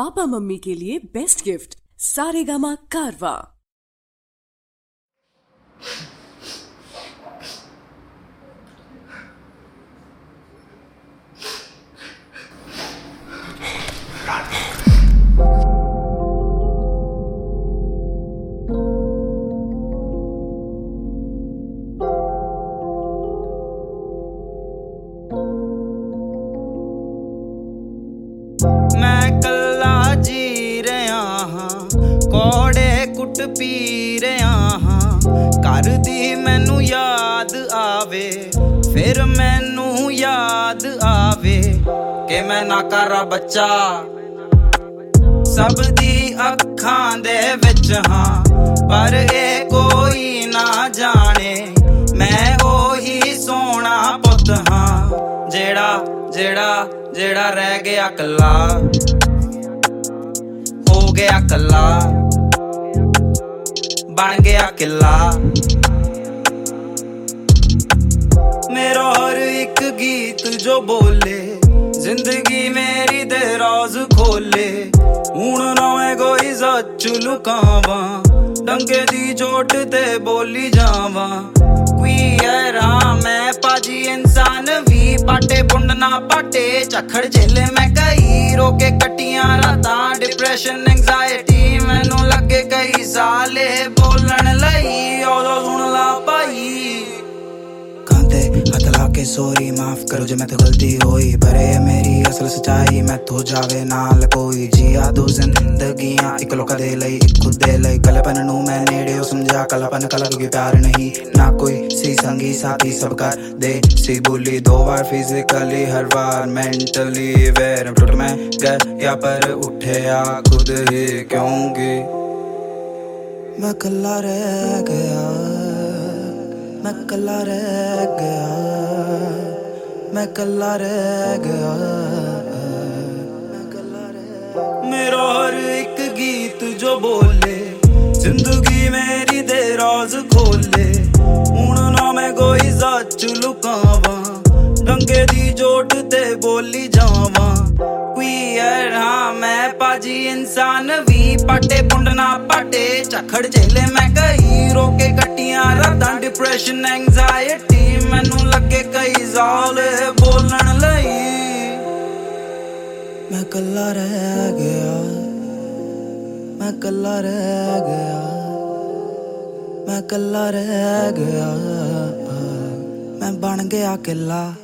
Papa mummy के लिए best gift Saregama कारवा। मैं कल्ला जी रहा हाँ, कौड़े कुट पी रहा हाँ। घर दी मैनू याद आवे, फिर मैनू याद आवे कि मैं ना करा बच्चा सब दी अखां दे विच हाँ। पर ए कोई ना जाने मैं ओही सोना पुत हाँ, जेड़ा जेड़ा जेड़ा रह गया कल्ला, हो गया कल्ला, बन गया किला। मेरा हर एक गीत जो बोले जिंदगी मेरी दे राज खोले। हुण ना मैं कोई सच लुकावा, डंगे दी चोट ते बोली जावा। क्वीयर हाँ मैं पाजी इंसान भी, पाटे बुंड ना पाटे चखड़ झेले मैं कई। रोके कटियां रातां डिप्रेशन एंग्जाइटी मैनू लगे कई साले बोलन लई। ओदो सुन ला पाई हथ लाके सॉरी माफ करो जो मैं तो गलती होई। पर ये मेरी असल सच्चाई मैं तो जावे नाल कोई। जिया दो जिंदगियां एक लोका दे लई एक खुद दे लई। कलपन नू मैं नेड़े समझा कलपन कला क्योंकि प्यार नहीं ना कोई सी संगी साथी सब कर दे सी बोली। 2 बार फिजिकली हर बार मेंटली वेर टूट मैं गया पर उठे आ खुद ही क्योंकि मैं कल्ला रह गया, मैं कल्ला रह गया, मैं कल्ला रह गया, मैं कल्ला रह। मेरा हर एक गीत जो बोले जिंदगी मेरी दे राज खोले। हुण ना मैं कोई सच लुकावा, डंगे दी चोट ते बोली जावा। क्वीयर हाँ मैं पाजी इंसान भी, पाटे बुंड ना पाटे चखड़ झेले मैं कई। रोके कटियां रातां डिप्रेशन एंग्जाइटी मैनू लगे कई साल बोलन लई। मैं कल्ला रह गया, मैं कल्ला रह गया, मैं कल्ला रह गया, मैं बन गया किला।